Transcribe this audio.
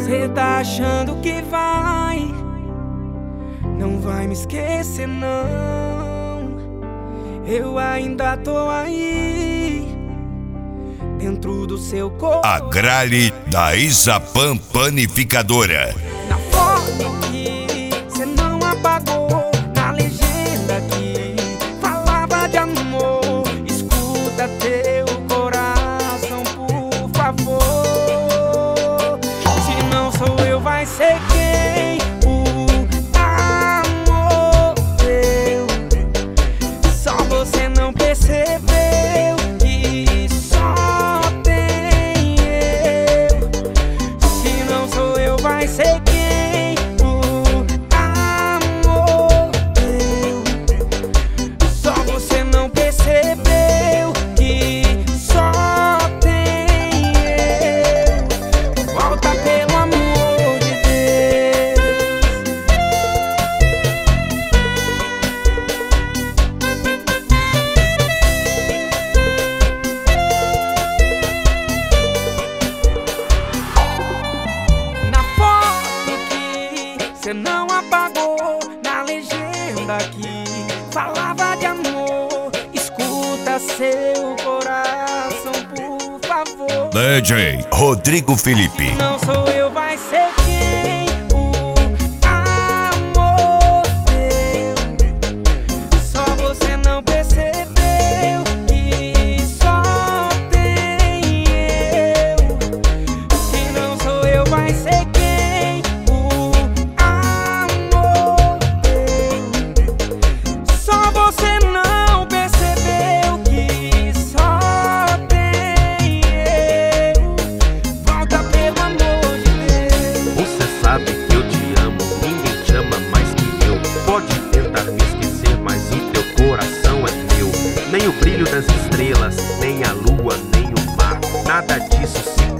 Cê tá achando que não vai me esquecer não. Eu ainda tô aí, dentro do seu corpo. A gralha da Isapam Panificadora. Na foto que cê não apagou, na legenda que falava de amor. Escuta teu coração, por favor. Se não sou eu, vai ser quem? O amor teu. Só você não percebeu que só tem eu. Se não sou eu, vai ser quem? O amor teu. Só você não percebeu que só tem eu. Volta pelo amor de Deus. Na foto que cê não apagou, na legenda que falava de amor. Escuta seu coração, por favor. DJ Rodrigo Felipe. Não sou eu, vai ser quem? O amor teu. Só você não percebeu que só tem eu. Se não sou eu, vai ser quem? O amor teu. Só você não percebeu que só tem eu. Volta pelo amor de Deus. Você sabe que eu te amo, ninguém te ama mais que eu. Pode tentar me esquecer, mas o teu coração é meu. Nem o brilho das estrelas, nem a lua, nem o mar, nada disso se